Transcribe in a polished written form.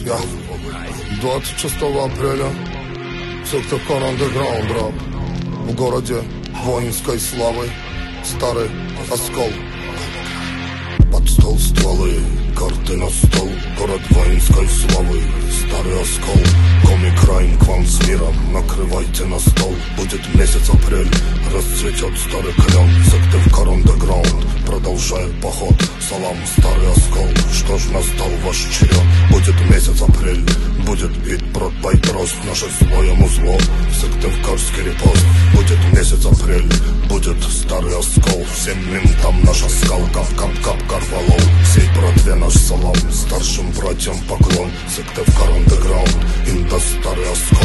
Я 26 апреля Сыктывкар андеграунд рэп. В городе воинской славы старый оскол. Под стол стволы, карты на стол. Город воинской славы, старый оскол. Комик Райн к вам с миром, накрывайте на стол. Будет месяц апрель, расцветет старый клен. Сыктывкар андеграунд продолжает поход. Салам, старый оскол, что ж настал ваш черед. Будет месяц апрель, будет бит брод байтрос. Наше своему зло, Сыктывкарский репост. Будет месяц апрель, будет старый оскол. Всем ментам наша скалка, кап-кап карвалол. Всей братве наш салам, старшим братьям поклон. Сыктывкар андеграунд, инда старый оскол.